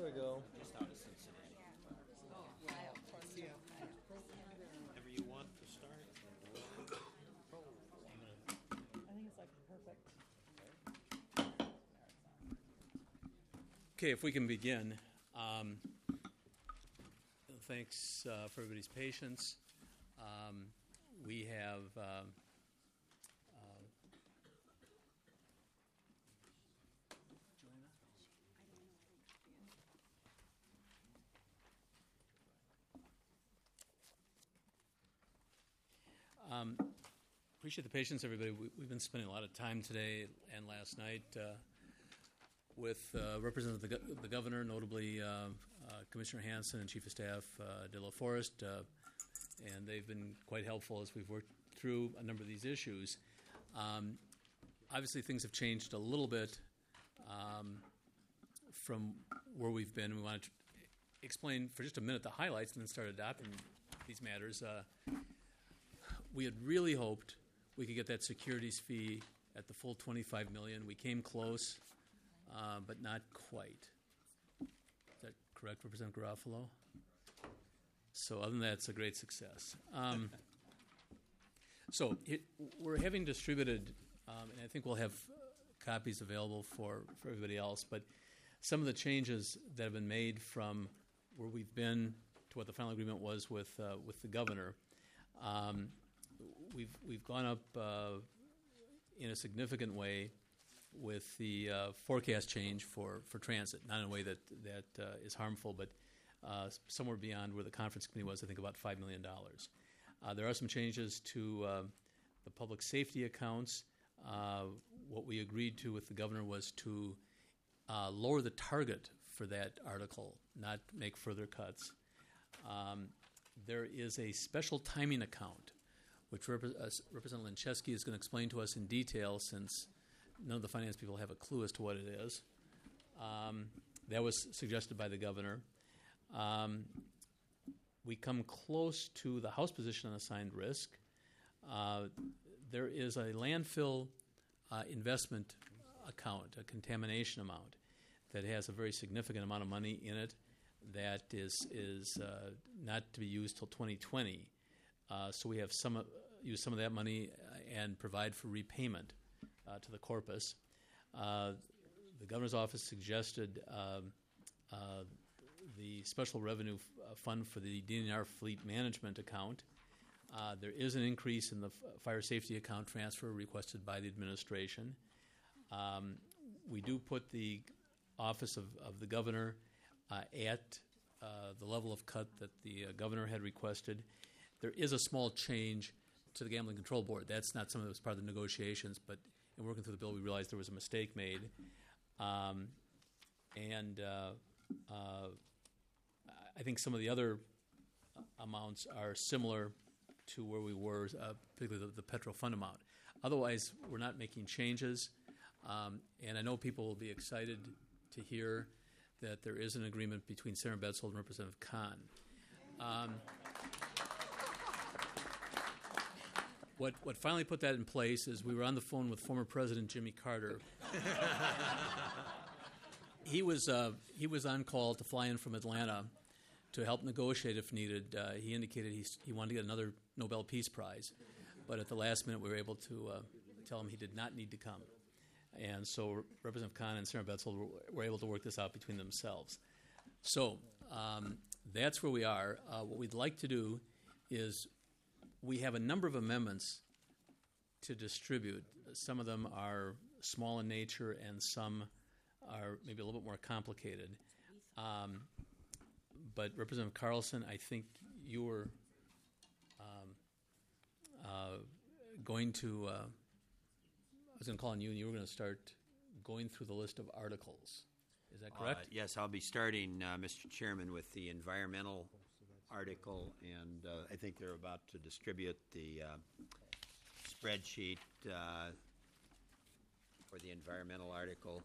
we go. Just out of Cincinnati. Of course, yeah. Whatever you want to start. I think it's like perfect. Okay, if we can begin. Thanks for everybody's patience. We have appreciate the patience, everybody. We've been spending a lot of time today and last night with Representative the Governor, notably Commissioner Hanson and Chief of Staff De La Forest, and they've been quite helpful as we've worked through a number of these issues. Obviously, things have changed a little bit from where we've been. We want to explain for just a minute the highlights and then start adopting these matters. We had really hoped we could get that securities fee at the full $25 million. We came close, but not quite. Is that correct, Representative Garofalo? So other than that, it's a great success. We're having distributed, and I think we'll have copies available for everybody else, but some of the changes that have been made from where we've been to what the final agreement was with the governor. We've gone up in a significant way with the forecast change for transit, not in a way that is harmful, but somewhere beyond where the conference committee was, I think about $5 million. There are some changes to the public safety accounts. What we agreed to with the governor was to lower the target for that article, not make further cuts. There is a special timing account, which Representative Linczewski is going to explain to us in detail, since none of the finance people have a clue as to what it is. That was suggested by the governor. We come close to the House position on assigned risk. There is a landfill investment account, a contamination amount, that has a very significant amount of money in it that is not to be used till 2020. So we have use some of that money and provide for repayment to the corpus. The governor's office suggested the special revenue fund for the DNR fleet management account. There is an increase in the fire safety account transfer requested by the administration. We do put the office of the governor at the level of cut that the governor had requested. There is a small change to the Gambling Control Board. That's not something that was part of the negotiations, but in working through the bill, we realized there was a mistake made. I think some of the other amounts are similar to where we were, particularly the Petro Fund amount. Otherwise, we're not making changes, and I know people will be excited to hear that there is an agreement between Senator Betzold and Representative Kahn. What finally put that in place is we were on the phone with former President Jimmy Carter. He was on call to fly in from Atlanta to help negotiate if needed. He indicated he wanted to get another Nobel Peace Prize, but at the last minute we were able to tell him he did not need to come. And so Representative Kahn and Senator Betzold were able to work this out between themselves. So that's where we are. What we'd like to do is we have a number of amendments to distribute. Some of them are small in nature and some are maybe a little bit more complicated. But Representative Carlson, I think you were going to, I was going to call on you and you were going to start going through the list of articles. Is that correct? Yes, I'll be starting, Mr. Chairman, with the environmental article, and I think they're about to distribute the spreadsheet for the environmental article.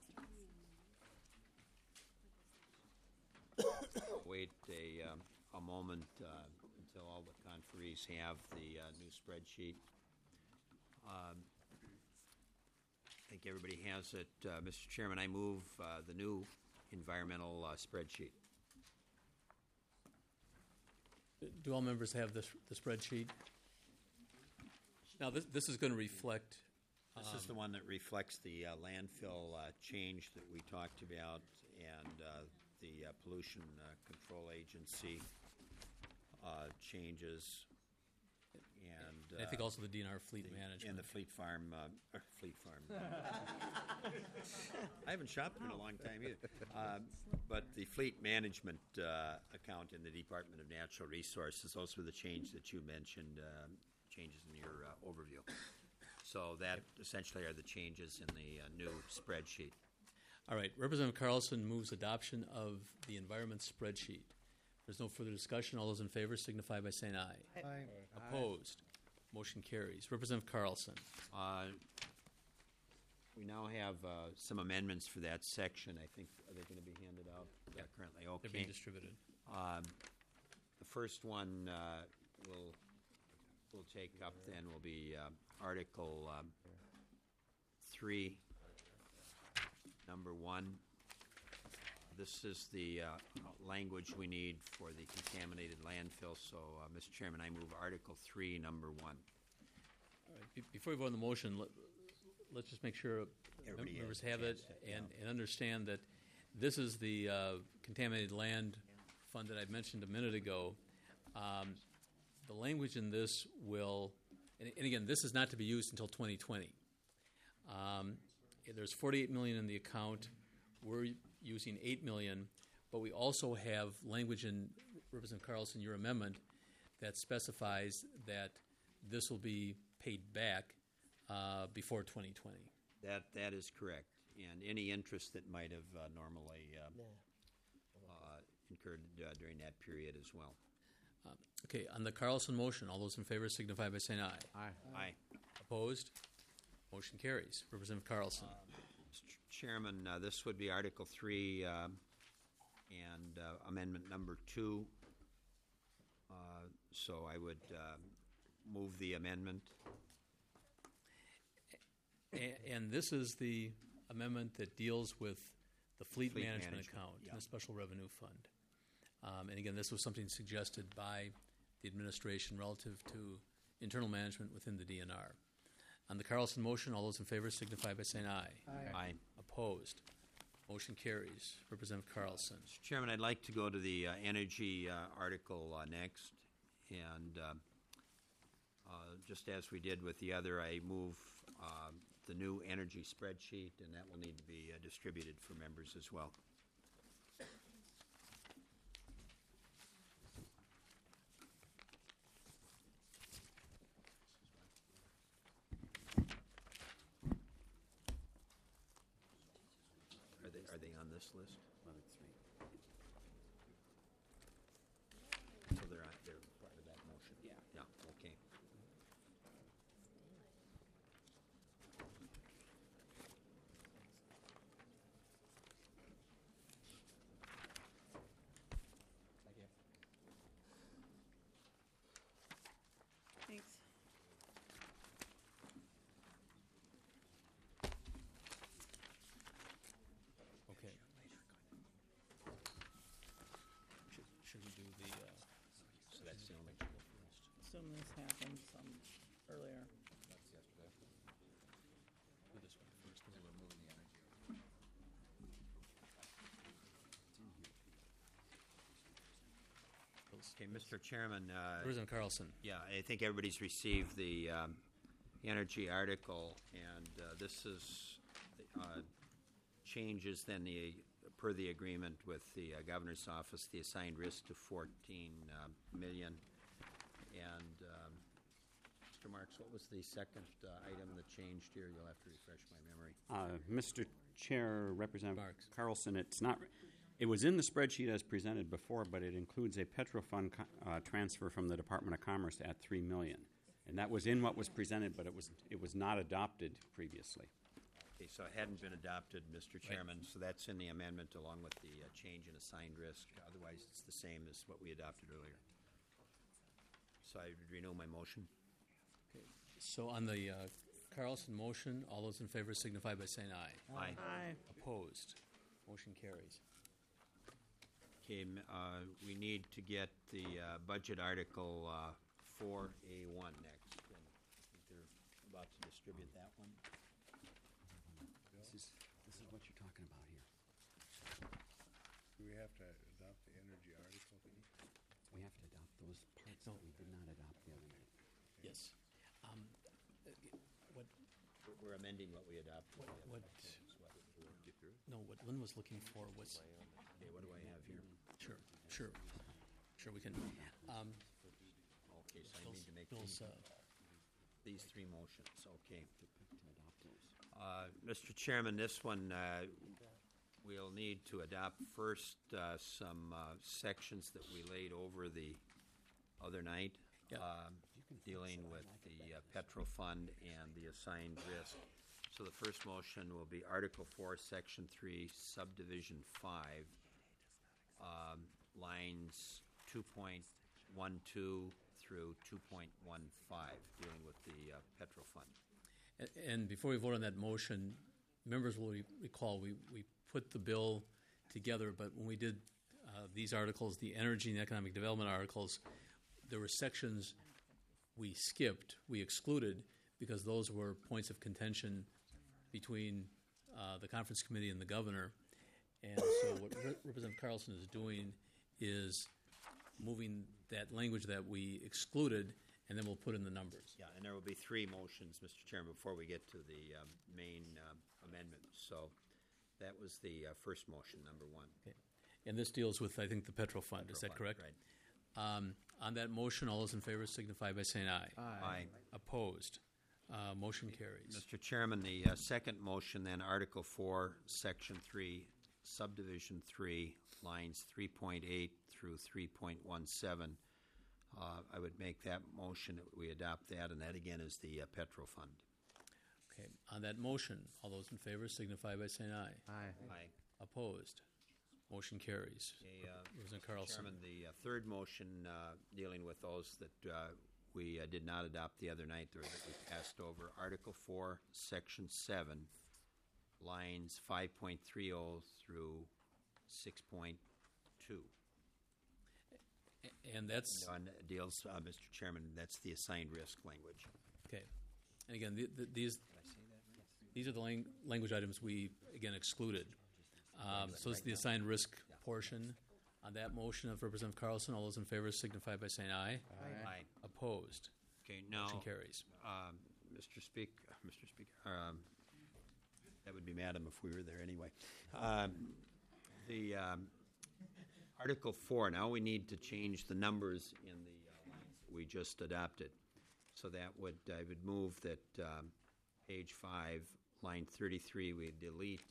Wait a moment until all the conferees have the new spreadsheet. I think everybody has it. Mr. Chairman, I move the new environmental spreadsheet. Do all members have the spreadsheet? Now, this is going to reflect, This is the one that reflects the landfill change that we talked about and the pollution control agency changes and I think also the DNR fleet management. and the Fleet Farm. I haven't shopped in a long time either. But the fleet management account in the Department of Natural Resources, those were the change that you mentioned, changes in your overview. So that essentially are the changes in the new spreadsheet. All right, Representative Carlson moves adoption of the environment spreadsheet. There's no further discussion. All those in favor signify by saying aye. Opposed? Motion carries. Representative Carlson. We now have some amendments for that section. I think, are they going to be handed out currently? Okay. They're being distributed. The first one we'll take up then will be Article 3, number 1. This is the language we need for the contaminated landfill. So, Mr. Chairman, I move Article 3, number 1. All right, before we vote on the motion, let's just make sure Everybody members has a have it chance to- and understand that this is the contaminated land fund that I mentioned a minute ago. The language in this will, and again, this is not to be used until 2020. There's $48 million in the account. We're using $8 million, but we also have language in Representative Carlson, your amendment, that specifies that this will be paid back before 2020. That is correct. And any interest that might have normally incurred during that period as well. Okay, on the Carlson motion, all those in favor signify by saying aye. Aye. Opposed? Motion carries. Representative Carlson. Mr. Chairman, this would be Article 3 and Amendment number 2. So I would move the amendment. And this is the amendment that deals with the fleet Fleet management management, account yeah. in the Special Revenue Fund. And again, this was something suggested by the administration relative to internal management within the DNR. On the Carlson motion, all those in favor signify by saying aye. Aye. Opposed? Motion carries. Representative Carlson. Mr. Chairman, I'd like to go to the energy article next. And just as we did with the other, I move the new energy spreadsheet, and that will need to be distributed for members as well. Are they on this list? So they're part of that motion? Yeah, okay. Thanks. Okay. Should we do the, So that's the only. Assume this happened some earlier. do this one first? Because we're moving the energy. Okay, Mr. Chairman, Representative Carlson. yeah, I think everybody's received the energy article, and this is changes then per the agreement with the governor's office, the assigned risk to 14 million. And Mr. Marks, what was the second item that changed here? You'll have to refresh my memory. Mr. Chair, Representative Marks. Carlson, it was in the spreadsheet as presented before, but it includes a Petrofund transfer from the Department of Commerce at $3 million. And that was in what was presented, but it was not adopted previously. Okay, so it hadn't been adopted, Mr. Chairman, so that's in the amendment along with the change in assigned risk. Otherwise, it's the same as what we adopted earlier. So I would renew my motion. So on the Carlson motion, all those in favor signify by saying aye. Aye. Aye. Opposed? Motion carries. Okay, we need to get the budget article 4A1 next. And I think they're about to distribute that one. This is what you're talking about here. Do we have to adopt the energy article? We have to adopt those parts that we did not adopt the other night. Yes. What, We're amending what we adopted. what, what Lynn was looking for was, Okay, what do I have here? sure, we can. Okay, so I need to make Bill's, these three motions, okay. Mr. Chairman, this one, we'll need to adopt first some sections that we laid over the other night, Yep. dealing with the Petro Fund and the assigned risk. So the first motion will be Article 4, Section 3, Subdivision 5, lines 2.12 through 2.15, dealing with the Petro Fund. And before we vote on that motion, members will recall we put the bill together, but when we did these articles, the energy and economic development articles, there were sections we skipped, we excluded, because those were points of contention between the conference committee and the governor. And so what Representative Carlson is doing is moving that language that we excluded, and then we'll put in the numbers. Yeah, and there will be three motions, Mr. Chairman, before we get to the main amendment. So that was the first motion, number one. Okay. And this deals with, I think, the Petro Fund. Is that correct? Right. On that motion, all those in favor signify by saying aye. Aye. Opposed? Motion carries. Mr. Chairman, the second motion, then Article 4, Section 3, Subdivision 3, lines 3.8 through 3.17. I would make that motion that we adopt that, and that again is the Petro Fund. Okay. On that motion, all those in favor signify by saying aye. Aye. Opposed? Motion carries. Okay, Representative Carlson. Chairman, the third motion dealing with those that we did not adopt the other night, or that we passed over, Article 4, Section 7, lines 5.30 through 6.2. And that's, On deals, Mr. Chairman, that's the assigned risk language. okay. And again, these are the language items we, again, excluded. So it's the assigned risk portion. On that motion of Representative Carlson, all those in favor signify by saying aye. Aye. Opposed? Okay, now, Motion carries. Mr. Speaker, that would be Madam if we were there anyway. The Article 4, now we need to change the numbers in the lines that we just adopted. So that would, I would move that page 5, line 33, we delete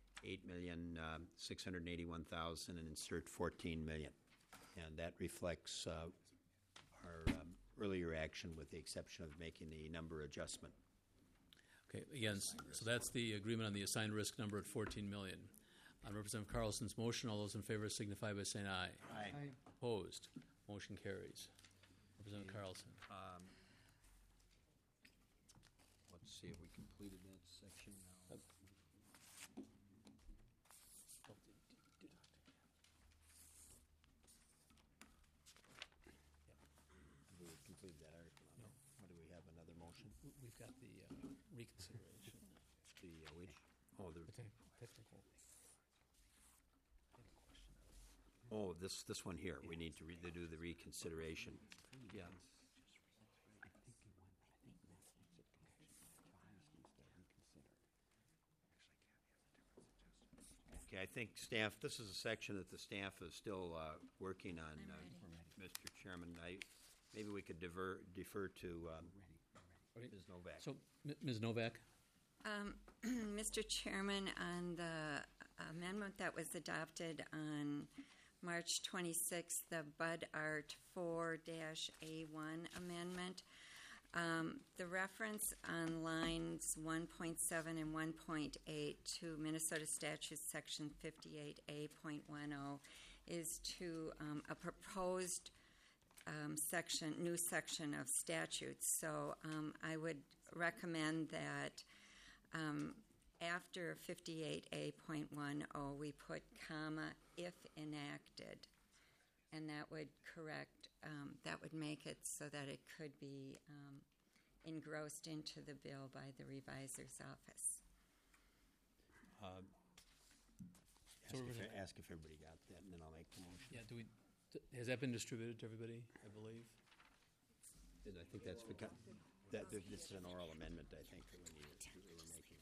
8,681,000 and insert 14 million. And that reflects our earlier action with the exception of making the number adjustment. Okay, again, so that's the agreement on the assigned risk number at 14 million. On Representative Carlson's motion, all those in favor signify by saying aye. Aye. Opposed? Motion carries. Representative Carlson. Let's see if we completed that section now. We completed that article. No. What do we have, another motion? We've got the reconsideration. The which? Oh, the, Technical. oh, this one here. We need to do the reconsideration. Yeah. Okay, I think staff, this is a section that the staff is still working on, Mr. Chairman. Maybe we could defer to Ms. Novak. So, Ms. Novak? Mr. Chairman, on the amendment that was adopted on March 26th, the Bud Art 4-A1 amendment, the reference on lines 1.7 and 1.8 to Minnesota Statute Section 58A.10 is to a proposed new section of statutes. So I would recommend that after 58A.10, we put comma, if enacted. And that would correct, that would make it so that it could be engrossed into the bill by the reviser's office. Ask if everybody got that, and then I'll make the motion. Yeah, has that been distributed to everybody, I believe? And I think that's because, this is an oral amendment, I think, that we were making.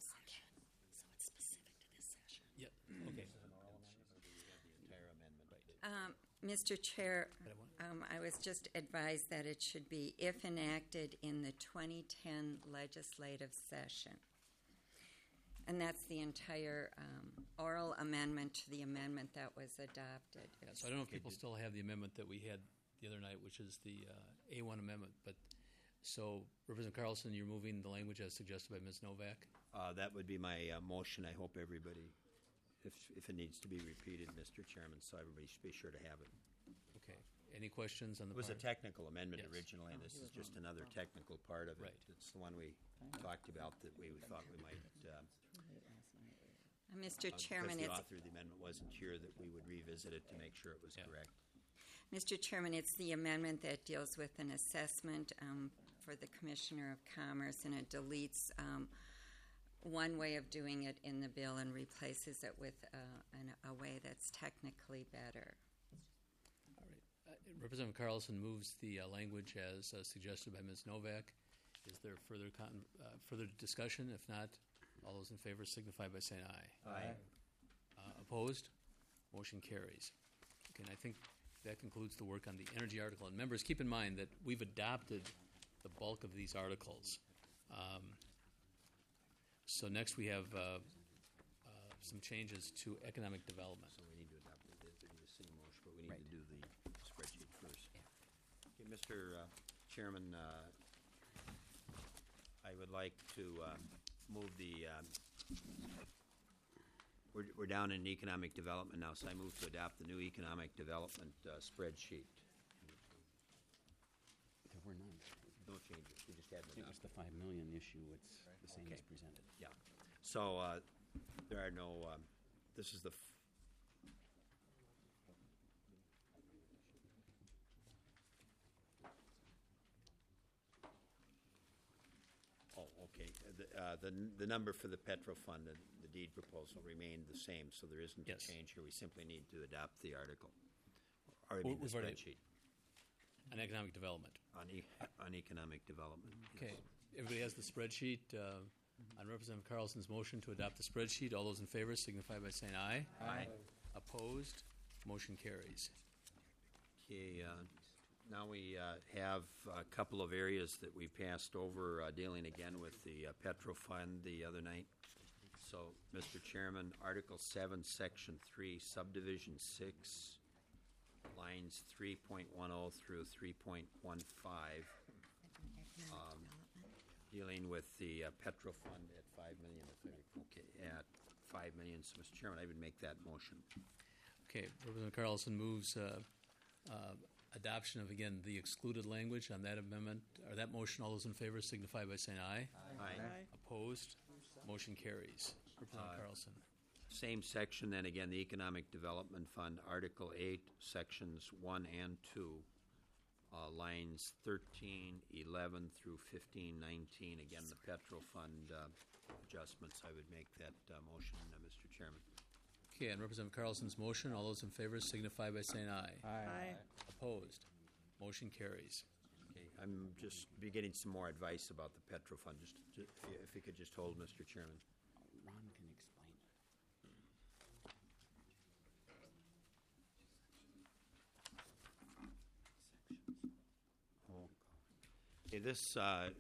Yep, okay. The entire amendment. Mr. Chair, I was just advised that it should be if enacted in the 2010 legislative session. And that's the entire oral amendment to the amendment that was adopted. Yeah, so I don't know if people still have the amendment that we had the other night, which is the A1 amendment. But so, Representative Carlson, you're moving the language as suggested by Ms. Novak? That would be my motion. I hope everybody, if it needs to be repeated, Mr. Chairman, so everybody should be sure to have it. Okay. Any questions on the It was a part? technical amendment Yes. originally, and this is just another technical part of it. Right. It's the one we talked about that we thought we might, Mr. Chairman, because the it's author of the amendment wasn't here, that we would revisit it to make sure it was Yeah. correct. Mr. Chairman, it's the amendment that deals with an assessment for the Commissioner of Commerce, and it deletes one way of doing it in the bill and replaces it with a way that's technically better. All right. Representative Carlson moves the language as suggested by Ms. Novak. Is there further discussion? If not, all those in favor signify by saying aye. Aye. Opposed? Motion carries. Okay, and I think that concludes the work on the energy article. And members, keep in mind that we've adopted the bulk of these articles. So next we have some changes to economic development. So we need to adopt it. There's a single motion, but we need to do the spreadsheet first. Okay, Mr. Chairman, I would like to move the, we're down in economic development now, so I move to adopt the new economic development spreadsheet. There were none. No changes, we just had It them was the 5 million issue. It's the same as Okay. presented. Yeah. So there are no, this is the, oh, okay. The number for the Petro Fund, the deed proposal remained the same, so there isn't a Yes. change here. We simply need to adopt the article, or I mean the We've already- spreadsheet On economic development. on economic development. Okay, Yes. everybody has the spreadsheet. On Representative Carlson's motion to adopt the spreadsheet, all those in favor signify by saying aye. Aye. Opposed? Motion carries. Okay, now we have a couple of areas that we passed over, dealing again with the Petro Fund the other night. So, Mr. Chairman, Article 7, Section 3, Subdivision 6, lines 3.10 through 3.15, dealing with the Petro Fund at 5 million. Okay, at 5 million. So, Mr. Chairman, I would make that motion. Okay, Representative Carlson moves adoption of, again, the excluded language on that amendment, or that motion. All those in favor signify by saying aye. Aye. Opposed? Motion carries. Representative Carlson. Same section, then again, the Economic Development Fund, Article 8, Sections 1 and 2, lines 13, 11 through 15, 19. Again, the Petro Fund adjustments. I would make that motion, Mr. Chairman. Okay, on Representative Carlson's motion, all those in favor signify by saying aye. Aye. Opposed? Motion carries. Okay, I'm just getting some more advice about the Petro Fund. Just if you could just hold, Mr. Chairman. Ron can explain. Okay, this, I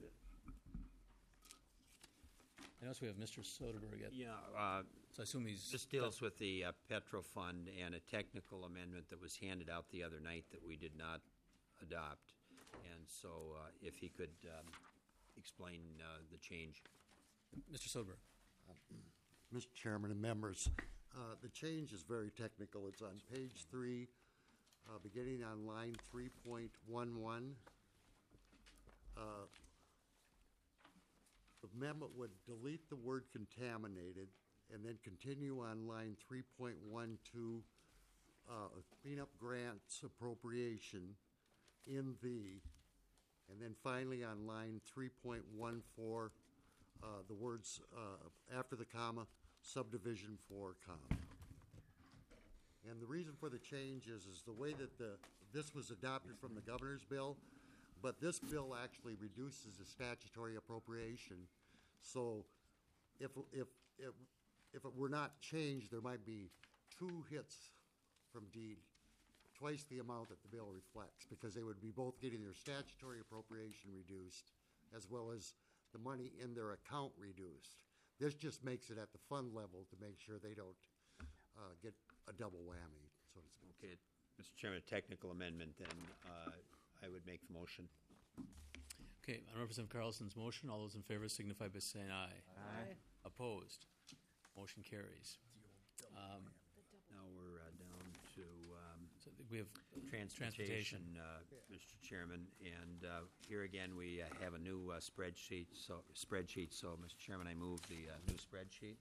notice we have Mr. Soderberg at, so I assume he's. this deals with the Petro Fund and a technical amendment that was handed out the other night that we did not adopt. And so if he could explain the change. Mr. Soderberg. Mr. Chairman and members, the change is very technical. It's on page 3, beginning on line 3.11. The amendment would delete the word contaminated and then continue on line 3.12, cleanup grants appropriation in the, and then finally on line 3.14, the words after the comma, subdivision for comma. And the reason for the change is the way that this was adopted from the governor's bill, but this bill actually reduces the statutory appropriation. So if it were not changed, there might be 2 hits from deed, twice the amount that the bill reflects, because they would be both getting their statutory appropriation reduced as well as the money in their account reduced. This just makes it at the fund level to make sure they don't get a double whammy, so to speak. Okay, Mr. Chairman, a technical amendment, then I would make the motion. Okay, on Representative Carlson's motion, all those in favor signify by saying aye. Aye. Opposed? Motion carries. Now we're down to So we have transportation, Mr. Chairman, and here again we have a new spreadsheet. So, Mr. Chairman, I move the new spreadsheet.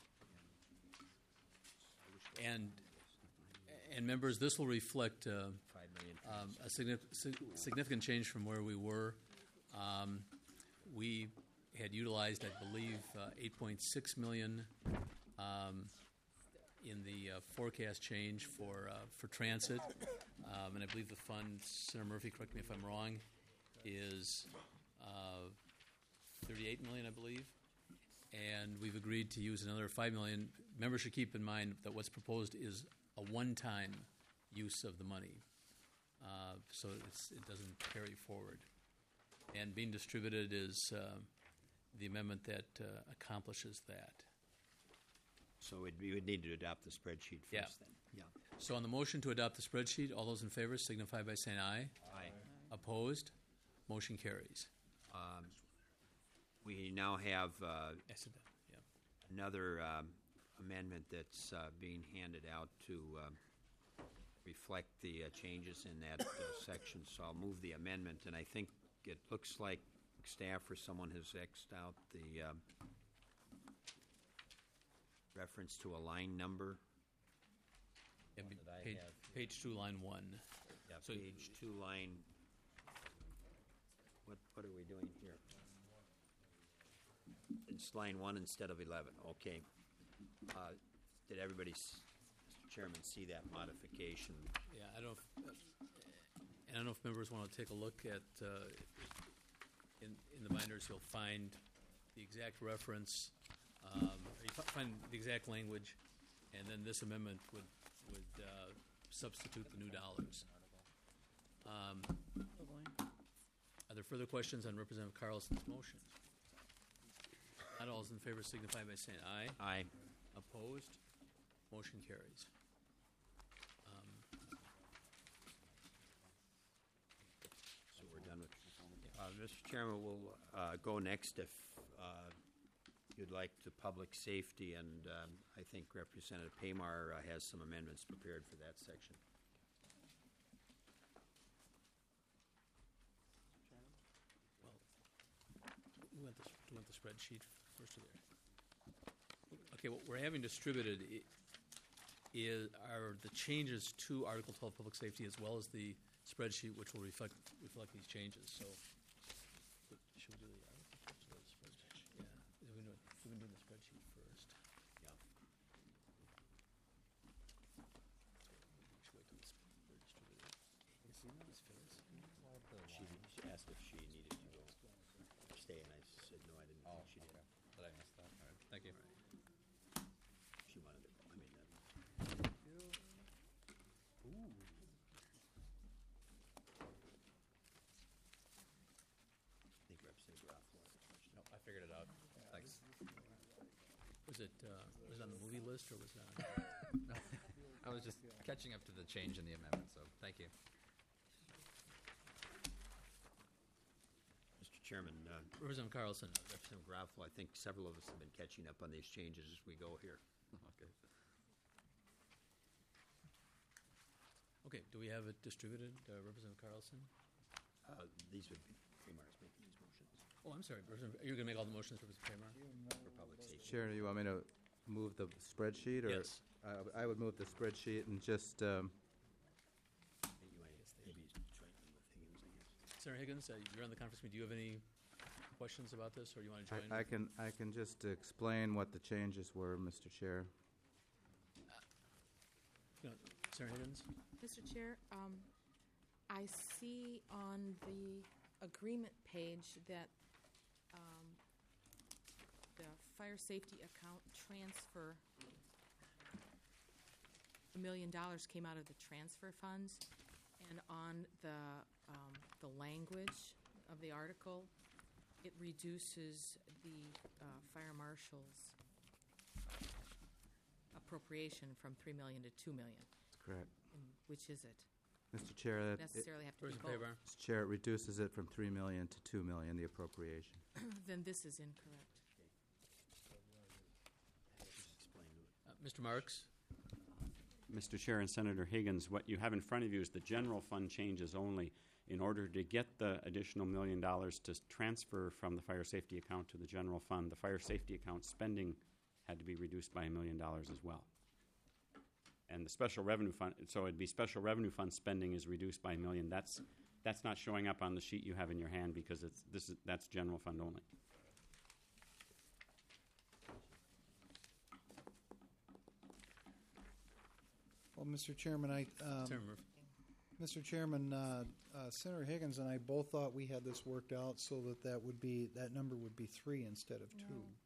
And members, this will reflect 5 million. a significant change from where we were. We had utilized, I believe, 8.6 million in the forecast change for transit, and I believe the fund, Senator Murphy, correct me if I'm wrong, is 38 million, I believe, and we've agreed to use another 5 million. Members should keep in mind that what's proposed is a one-time use of the money, so it doesn't carry forward. And being distributed is the amendment that accomplishes that. So we would need to adopt the spreadsheet first Yeah. then. Yeah. So on the motion to adopt the spreadsheet, all those in favor signify by saying aye. Aye. Opposed? Motion carries. We now have Yes, it does. Yeah. another amendment that's being handed out to reflect the changes in that section. So I'll move the amendment, and I think it looks like staff or someone has X'd out the reference to a line number. Yeah, that I page, have. page 2, line 1. Yeah, So- page 2, line. What are we doing here? It's line 1 instead of 11. Okay. Did everybody, Mr. Chairman, see that modification? Yeah, I don't know if members want to take a look at, in the binders, you'll find the exact reference, find the exact language, and then this amendment would substitute the new dollars. Are there further questions on Representative Carlson's motion? Not all those in favor signify by saying aye. Aye. Opposed? Motion carries. So we're done with. Mr. Chairman, we'll go next if you'd like to public safety, and I think Representative Paymar has some amendments prepared for that section. We want the spreadsheet first or there? Okay, what we're having distributed are the changes to Article 12 Public Safety as well as the spreadsheet, which will reflect these changes. So, should we do the article first or the spreadsheet? Yeah, we've been doing the spreadsheet first. Yeah. Should wait till they're distributed. This fails. She asked if she needed to go stay, and I said no, I didn't think she did. But I missed that. All right. Thank you. She wanted to go. I mean, I think Representative Garofalo had a question. No, I figured it out. Thanks. Was it on the movie list or was it on? I was just catching up to the change in the amendment, so thank you. Mr. Chairman, Representative Carlson. Representative Garofalo, I think several of us have been catching up on these changes as we go here. Okay. Okay, do we have it distributed, Representative Carlson? These would be Paymar's making these motions. Oh, I'm sorry, you're going to make all the motions, Representative Kramer? for public safety. Chair, you want me to move the spreadsheet, or? Yes. I would move the spreadsheet and just, You might maybe jointly with Higgins, I guess. Senator Higgins, you're on the conference meeting. Do you have any questions about this, or do you want to join? I can just explain what the changes were, Mr. Chair. No, Senator Higgins? Mr. Chair, I see on the agreement page that the fire safety account transfer, $1 million came out of the transfer funds, and on the language of the article, it reduces the fire marshal's appropriation from $3 million to $2 million. That's correct. And which is it? Mr. Chair, Necessarily have to be Representative both. Faber? Mr. Chair, it reduces it from $3 million to $2 million, the appropriation. Then this is incorrect. Explain to it. Mr. Marks? Mr. Chair and Senator Higgins, what you have in front of you is the general fund changes only. In order to get the additional $1 million to transfer from the fire safety account to the general fund, the fire safety account spending had to be reduced by $1 million as well. And the special revenue fund, so it'd be special revenue fund spending is reduced by $1 million. That's not showing up on the sheet you have in your hand because that's general fund only. Well, Mr. Chairman, Senator Murphy? Mr. Chairman, Senator Higgins and I both thought we had this worked out so that number would be 3 instead of 2.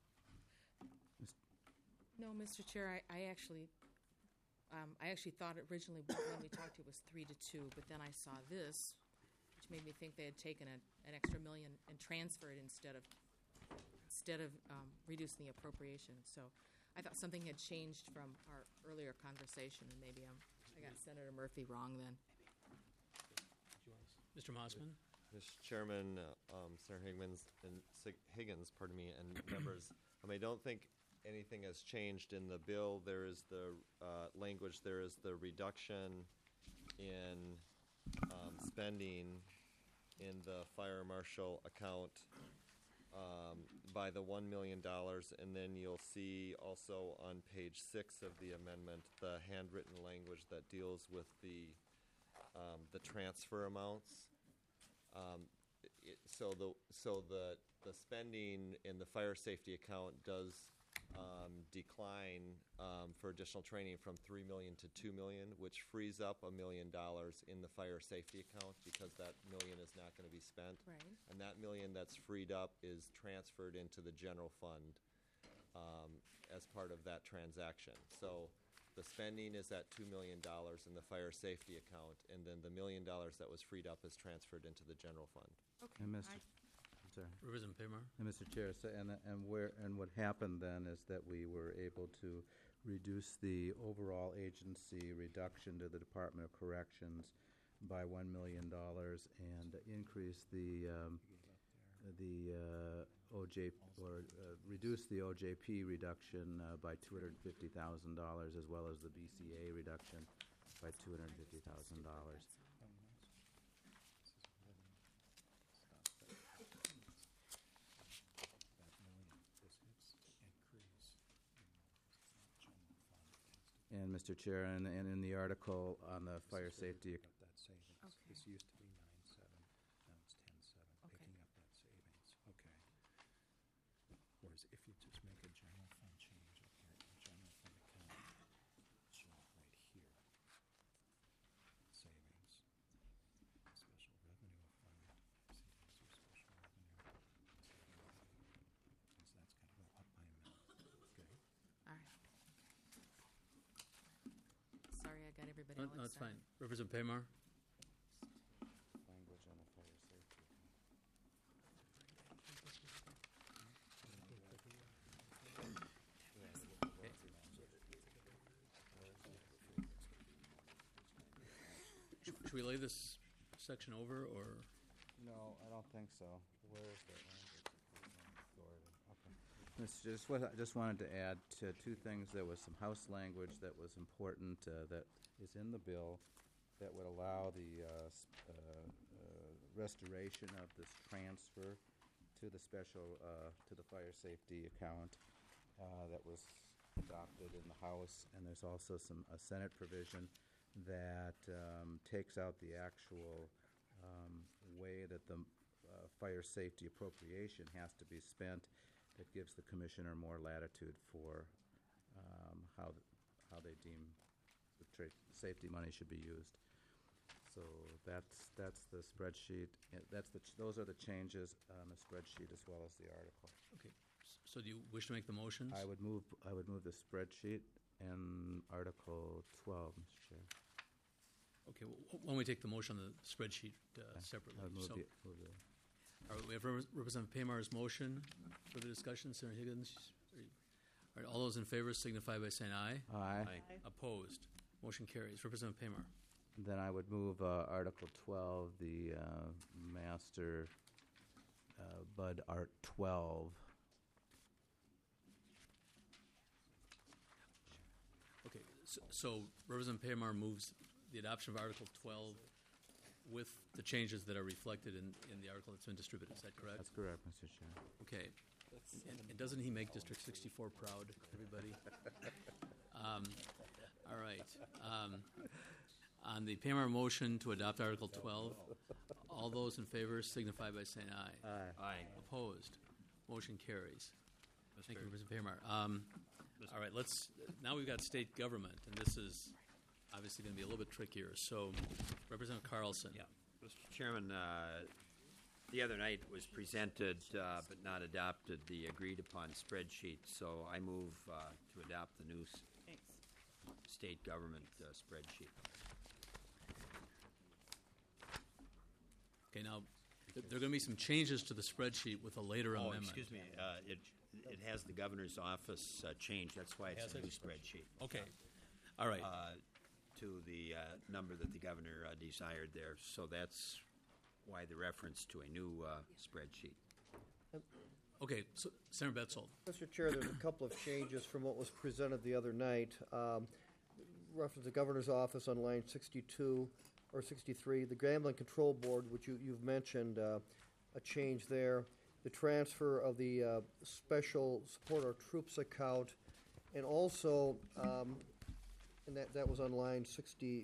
No, Mr. Chair, I actually thought originally when we talked it was 3 to 2, but then I saw this, which made me think they had taken an extra $1 million and transferred instead of reducing the appropriation. So I thought something had changed from our earlier conversation, and maybe I got Senator Murphy wrong then. Mr. Mossman? Mr. Chairman, Senator Higgins, pardon me, and members, I don't think anything has changed in the bill. There is the language, there is the reduction in spending in the fire marshal account by the $1 million, and then you'll see also on page 6 of the amendment the handwritten language that deals with the transfer amounts. So the spending in the fire safety account does decline for additional training from $3 million to $2 million, which frees up $1 million in the fire safety account because that $1 million is not going to be spent. Right. And that $1 million that's freed up is transferred into the general fund as part of that transaction. So the spending is at $2 million in the fire safety account, and then the $1 million that was freed up is transferred into the general fund. Okay. And Mr. Sorry. Representative Faber? And Mr. Chair, and what happened then is that we were able to reduce the overall agency reduction to the Department of Corrections by $1 million and increase the reduce the OJP reduction by $250,000 as well as the BCA reduction by $250,000. And Mr. Chair, and in the article on the fire safety. That savings. Okay. This used to be 9.7, now it's 10.7, Okay. picking up that savings. Okay. Whereas if you just make a general fund change up here, a general fund account, show it right here. Savings, special revenue fund. See, there's your special revenue. So that's got to go up by $1 million. Okay. All right. Sorry, I got everybody all No, it's excited. fine. Representative Faber? Language on the fire safety. Should we lay this section over, or? No, I don't think so. Where is that language? Okay. I just wanted to add two things. There was some House language that was important that is in the bill that would allow the restoration of this transfer to the special, to the fire safety account that was adopted in the House, and there's also a Senate provision that takes out the actual way that the fire safety appropriation has to be spent. That gives the commissioner more latitude for how they deem the safety money should be used. So that's the spreadsheet. Those are the changes on the spreadsheet as well as the article. Okay, so do you wish to make the motions? I would move the spreadsheet and Article 12, Mr. Chair. Okay, why don't we take the motion on the spreadsheet separately? I would move So, move the all right, we have Representative Paymar's motion for the discussion. Senator Higgins? All right, all those in favor signify by saying aye. Aye. Opposed? Motion carries. Representative Paymar. Then I would move Article 12, the Master Bud Art 12. Okay, so Representative Paymar moves the adoption of Article 12 with the changes that are reflected in the article that's been distributed. Is that correct? That's correct, Mr. Chair. Okay. And doesn't he make District 64 proud, everybody? All right. On the Paymar motion to adopt Article 12, all those in favor signify by saying aye. Aye. Opposed? Motion carries. Thank you, Representative Paymar. All right, now we've got state government, and this is obviously going to be a little bit trickier. So, Representative Carlson. Yeah, Mr. Chairman, the other night was presented but not adopted the agreed-upon spreadsheet, so I move to adopt the new Thanks. state government spreadsheet. Okay, now, there are going to be some changes to the spreadsheet with a later amendment. Excuse me, it has the governor's office change, that's why it's Has a it? new spreadsheet. Okay. All right. To the number that the governor desired there, so that's why the reference to a new spreadsheet. Okay, so Senator Betzold. Mr. Chair, there's a couple of changes from what was presented the other night. Reference the governor's office on line 62 or 63, the Gambling Control Board, which you've mentioned, a change there. The transfer of the Special Support Our Troops account, and also, and that was on line 70,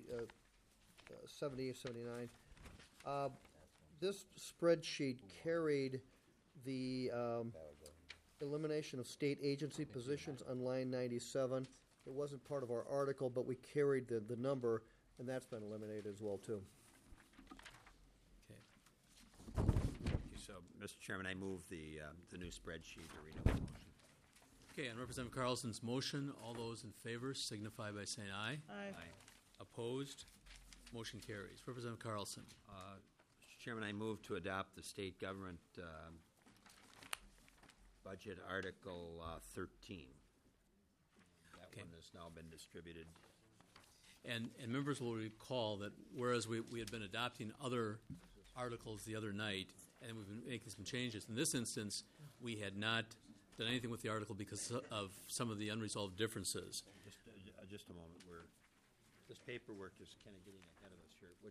79. This spreadsheet carried the elimination of state agency positions on line 97. It wasn't part of our article, but we carried the number, and that's been eliminated as well, too. Okay. So, Mr. Chairman, I move the new spreadsheet or renew the motion. Okay, on Representative Carlson's motion, all those in favor signify by saying aye. Aye. Opposed? Motion carries. Representative Carlson. Mr. Chairman, I move to adopt the state government budget Article 13. That Okay. one has now been distributed. And members will recall that whereas we had been adopting other articles the other night, and we've been making some changes, in this instance, we had not done anything with the article because of some of the unresolved differences. Just a moment. This paperwork is kind of getting ahead of us here. Which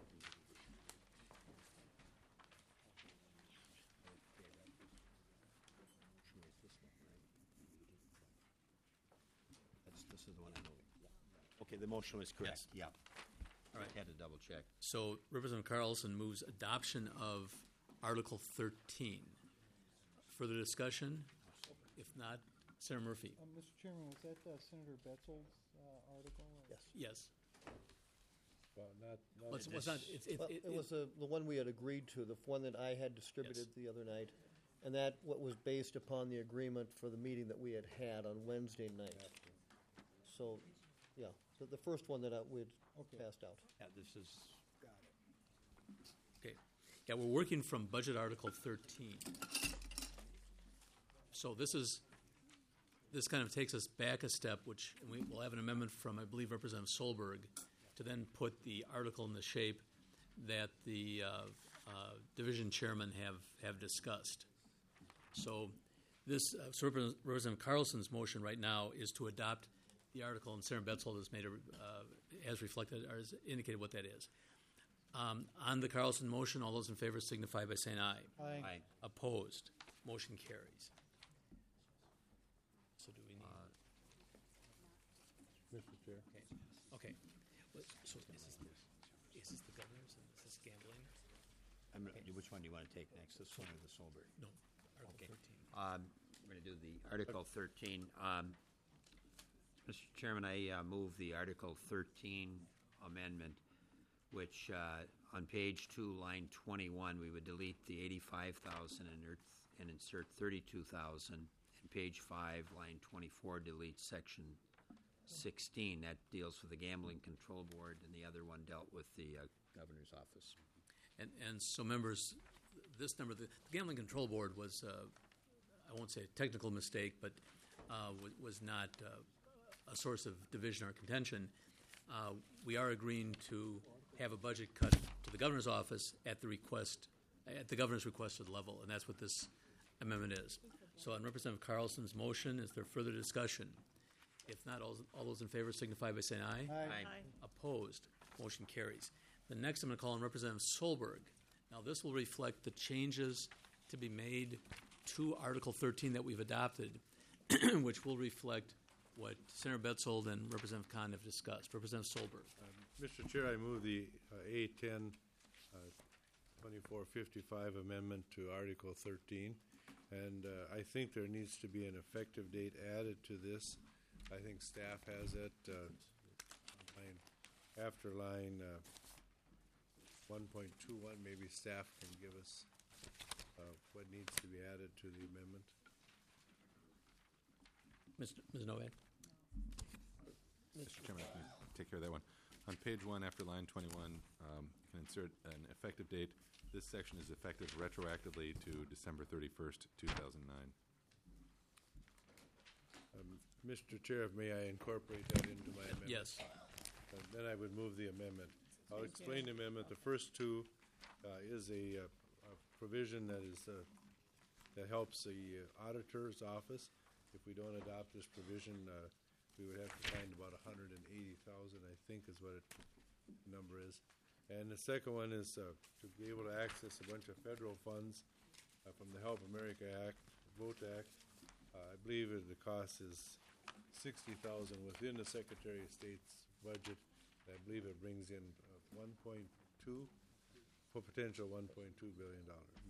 this is the one I know. Okay, the motion was correct. Yes. Yeah. All right. Had to double check. So Representative Carlson moves adoption of Article 13. Further discussion? If not, Senator Murphy. Mr. Chairman, was that Senator Betzel's article? Or? Yes. Yes. Well, not Well, it's not, It was the one we had agreed to, the one that I had distributed Yes. the other night, and that what was based upon the agreement for the meeting that we had had on Wednesday night. So, yeah, the first one that we'd passed out. Yeah, this is. Okay. Yeah, we're working from Budget Article 13. So this kind of takes us back a step, which and we'll have an amendment from, I believe, Representative Solberg, to then put the article in the shape that the division chairmen have discussed. So Representative Carlson's motion right now is to adopt the article, and Senator Betzold has made has reflected or has indicated what that is. On the Carlson motion, all those in favor signify by saying aye. Aye. Aye. Opposed? Motion carries. So do we need? Mr. Chair. Okay. So is this the governor's and is this gambling? Which one do you want to take next, this one or the Solberg? No, Article Okay. 13. We're going to do the Article 13. Mr. Chairman, I move the Article 13 amendment, which on page 2, line 21, we would delete the 85,000 and insert 32,000. And page 5, line 24, delete section 16. That deals with the Gambling Control Board, and the other one dealt with the Governor's Office. And so, members, this number, the Gambling Control Board was, I won't say a technical mistake, but was not a source of division or contention. We are agreeing to have a budget cut to the Governor's Office at the Governor's requested level, and that's what this amendment is. So on Representative Carlson's motion, is there further discussion? If not, all those in favor signify by saying aye. Aye. Opposed? Motion carries. The next I'm going to call on Representative Solberg. Now, this will reflect the changes to be made to Article 13 that we've adopted, which will reflect what Senator Betzold and Representative Kahn have discussed. Representative Solberg. Mr. Chair, I move the A10 2455 amendment to Article 13, and I think there needs to be an effective date added to this. I think staff has it after line 1.21. Maybe staff can give us what needs to be added to the amendment. Ms. Novak. Mr. Chairman, I can take care of that one. On page 1, after line 21, you can insert an effective date. This section is effective retroactively to December 31st, 2009. Mr. Chair, may I incorporate that into my amendment? Yes. Then I would move the amendment. I'll explain the amendment. The first two is a provision that helps the auditor's office. If we don't adopt this provision, we would have to find about $180,000, I think is what the number is. And the second one is to be able to access a bunch of federal funds from the Help America Act, VOTE Act. I believe the cost is $60,000 within the Secretary of State's budget. I believe it brings in 1.2, for potential $1.2 million.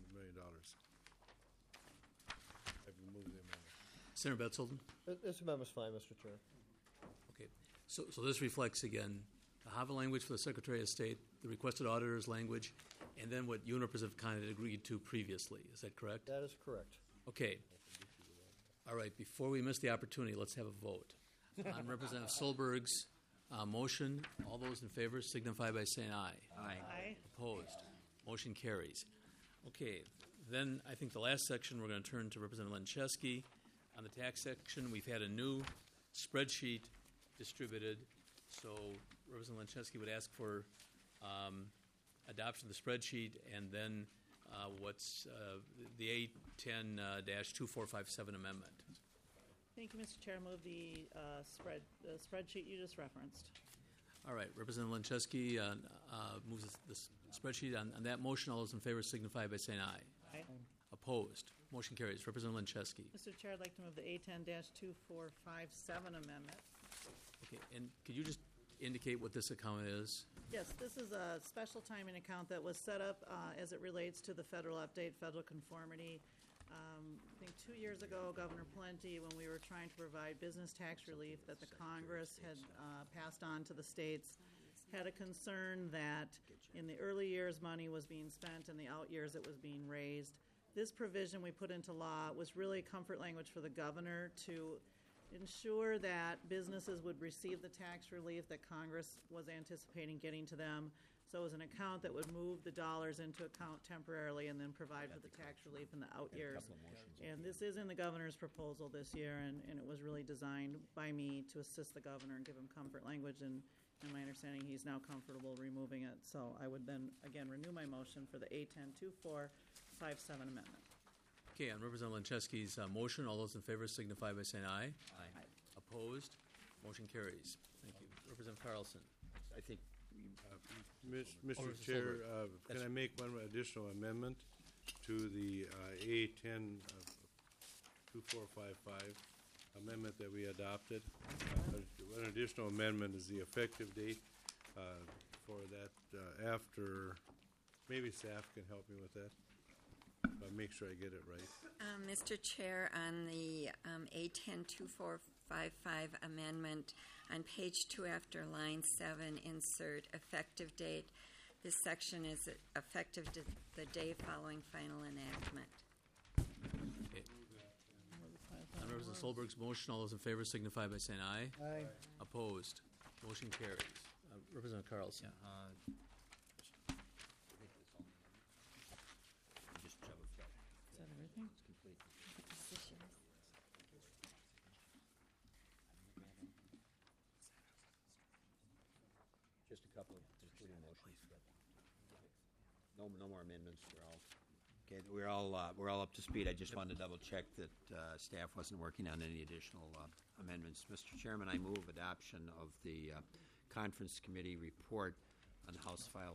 I will move the amendment. Senator Betzold. This amendment's fine, Mr. Chair. Okay. So this reflects, again, the HAVA language for the Secretary of State, the requested auditor's language, and then what you and Representative Kahn had agreed to previously. Is that correct? That is correct. Okay. All right. Before we miss the opportunity, let's have a vote. On Representative Solberg's motion, all those in favor signify by saying aye. Aye. Opposed? Motion carries. Okay. Then I think the last section we're going to turn to Representative Lenczewski. On the tax section, we've had a new spreadsheet distributed. So Representative Lenczewski would ask for adoption of the spreadsheet and then what's the A10-2457 amendment. Thank you, Mr. Chair. Move the spreadsheet you just referenced. All right. Representative Lenczewski moves the spreadsheet. On that motion, all those in favor signify by saying aye. Aye. Opposed? Motion carries. Representative Lenczewski. Mr. Chair, I'd like to move the A10-2457 amendment. Okay. And could you just indicate what this account is? Yes, this is a special timing account that was set up as it relates to the federal update, federal conformity. I think 2 years ago, Governor Plenty, when we were trying to provide business tax relief that the Congress had passed on to the states, had a concern that in the early years money was being spent and the out years it was being raised. This provision we put into law was really comfort language for the governor to ensure that businesses would receive the tax relief that Congress was anticipating getting to them. So it was an account that would move the dollars into account temporarily and then provide for the tax relief in the out years. And this is in the governor's proposal this year, and it was really designed by me to assist the governor and give him comfort language. And in my understanding, he's now comfortable removing it. So I would then, again, renew my motion for the A10-2457 amendment. Okay. On Representative Lenczewski's motion, all those in favor signify by saying aye. Aye. Opposed? Motion carries. Thank you. Representative Carlson. I think Mr. Chair, can I make one additional amendment? to the A10 2455 amendment that we adopted. One additional amendment is the effective date for that after, maybe staff can help me with that. Make sure I get it right. Mr. Chair, on the A10-2455 amendment, on page 2 after line 7, insert effective date. This section is effective the day following final enactment. Okay. On Representative Solberg's motion, all those in favor signify by saying aye. Aye. Opposed? Motion carries. Representative Carlson. Just shove it back. Is that everything? It's complete. Just a couple of concluding motions, but no more amendments. We're all up to speed. I just wanted to double check that staff wasn't working on any additional amendments. Mr. Chairman, I move adoption of the conference committee report on House File.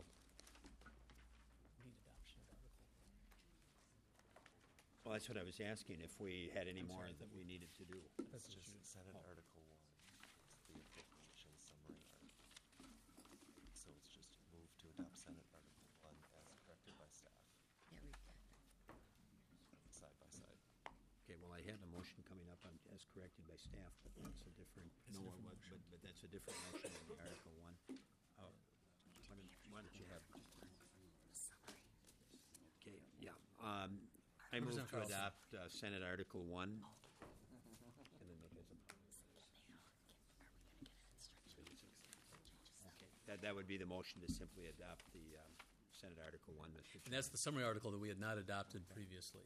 Well, that's what I was asking, if we had any more that we needed to do. That's just Senate Article 1. It's the appropriation summary article. So it's just move to adopt Senate Article 1 as corrected by staff, Yeah, we've got that. side by side. Okay, well, I had a motion coming up on, as corrected by staff, but that's a different, but that's a different motion than the Article 1. Why don't you have? Okay, yeah. I move to Representative Carlson. adopt Senate Article 1. And then make it okay, that would be the motion to simply adopt the Senate Article 1, Mr. Chairman. And that's the summary article that we had not adopted previously.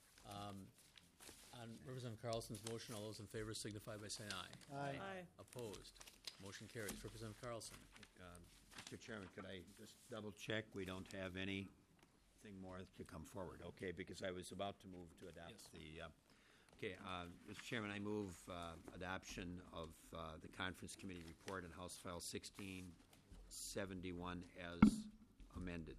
On Representative Carlson's motion, all those in favor signify by saying aye. Aye. Opposed? Motion carries. Representative Carlson. Mr. Chairman, could I just double check we don't have anything more to come forward? Okay, because I was about to move to adopt Yes. Mr. Chairman, I move adoption of the conference committee report on House File 1671 as amended.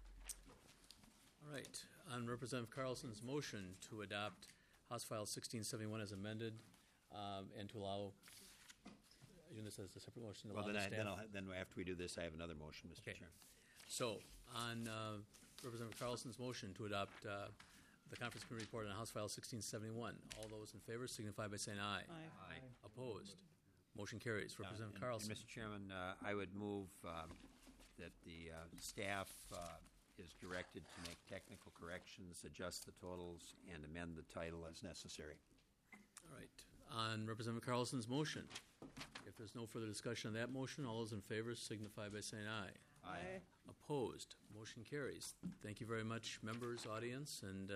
All right. On Representative Carlson's motion to adopt House File 1671 as amended and to allow, you know, this as a separate motion to Well, allow the staff. then after we do this, I have another motion, Mr. Okay. Chairman. So, on Representative Carlson's motion to adopt the conference committee report on House File 1671, all those in favor signify by saying aye. Aye. Opposed? Motion carries. Representative Carlson. Mr. Chairman, I would move that the staff is directed to make technical corrections, adjust the totals, and amend the title as necessary. All right. On Representative Carlson's motion, if there's no further discussion on that motion, all those in favor signify by saying aye. Aye. Opposed? Motion carries. Thank you very much, members, audience, and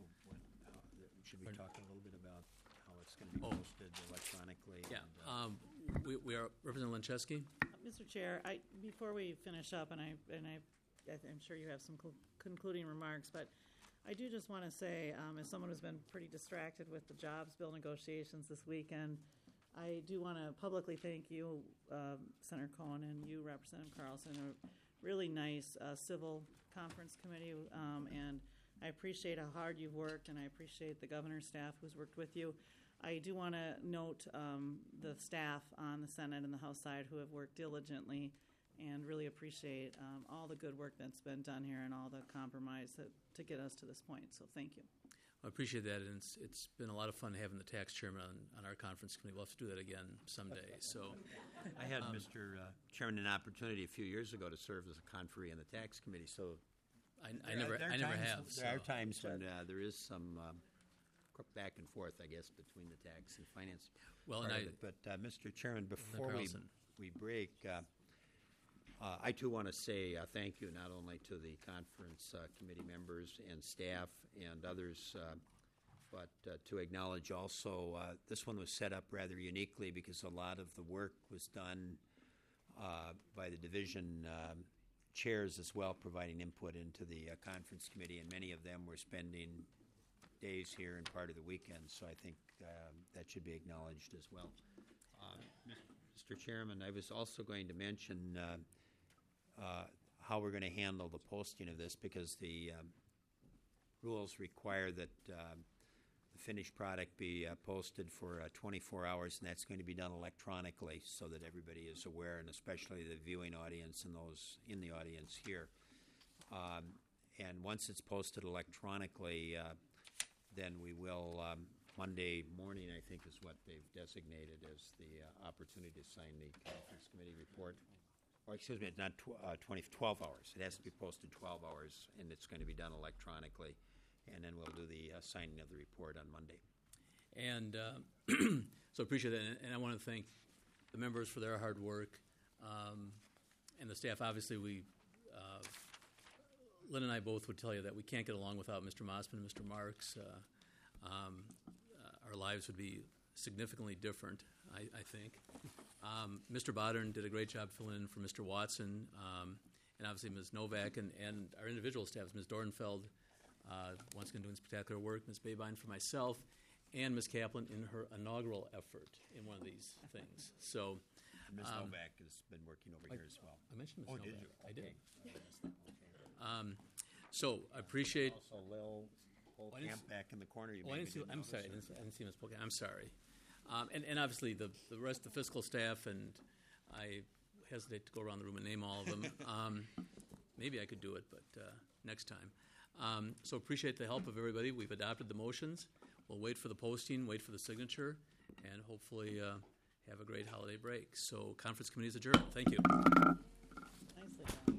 Should we talk a little bit about how it's going to be posted electronically? yeah, and, we are Representative Lencheski. Mr. Chair, before we finish up, and I'm sure you have some concluding remarks, but I do just want to say, as someone who's been pretty distracted with the jobs bill negotiations this weekend, I do want to publicly thank you, Senator Cohen, and you, Representative Carlson, a really nice civil conference committee, and I appreciate how hard you've worked, and I appreciate the governor's staff who's worked with you. I do want to note the staff on the Senate and the House side who have worked diligently and really appreciate all the good work that's been done here and all the compromise to get us to this point. So thank you. I appreciate that, and it's been a lot of fun having the tax chairman on our conference committee. We'll have to do that again someday. So, I had, Mr. Chairman, an opportunity a few years ago to serve as a conferee on the tax committee. So I never have. There are times when there is some back and forth, I guess, between the tax and finance. Well, part and of it. But Mr. Chairman, before Carlson. we break, I too want to say thank you not only to the conference committee members and staff and others, but to acknowledge also this one was set up rather uniquely because a lot of the work was done by the division chairs as well, providing input into the conference committee, and many of them were spending days here and part of the weekend, so I think that should be acknowledged as well. Mr. Chairman, I was also going to mention how we're going to handle the posting of this, because the rules require that the finished product be posted for 24 hours, and that's going to be done electronically so that everybody is aware, and especially the viewing audience and those in the audience here. And once it's posted electronically, then we will, Monday morning, I think, is what they've designated as the opportunity to sign the conference committee report. Or, excuse me, it's not 12 hours. It has to be posted 12 hours, and it's going to be done electronically. And then we'll do the signing of the report on Monday. And so appreciate that. And I want to thank the members for their hard work and the staff. Obviously, Lynn and I both would tell you that we can't get along without Mr. Mossman and Mr. Marks. Our lives would be significantly different, I think. Mr. Bodern did a great job filling in for Mr. Watson, and obviously Ms. Novak and our individual staffs, Ms. Dornfeld, once again doing spectacular work, Ms. Babine for myself, and Ms. Kaplan in her inaugural effort in one of these things. So, Ms. Novak has been working over here as well. I mentioned Ms. Oh, Novak. did you? I did. Okay. So I appreciate. Also, Lil Polkamp back in the corner. You Oh, I maybe didn't see. didn't I'm sorry. notice I didn't see Ms. Polkamp. I'm sorry. And obviously the rest of the fiscal staff, and I hesitate to go around the room and name all of them. Maybe I could do it, but next time. So appreciate the help of everybody. We've adopted the motions. We'll wait for the posting, wait for the signature, and hopefully have a great holiday break. So conference committee is adjourned. Thank you. Nicely done.